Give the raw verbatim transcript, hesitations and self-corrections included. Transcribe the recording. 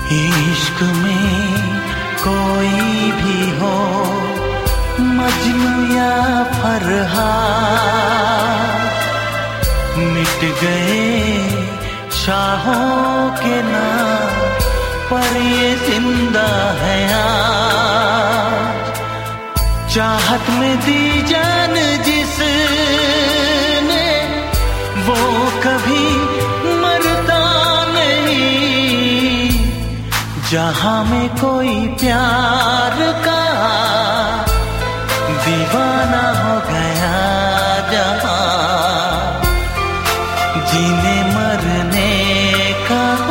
इश्क में कोई भी हो, मजनू या फरहाद, मिट गए शाहों के नाम पर ये जिंदा है आज। चाहत में दी जान जिसने वो कभी मरता नहीं। जहां में कोई प्यार का दीवाना हो गया, जहां जीने मरने का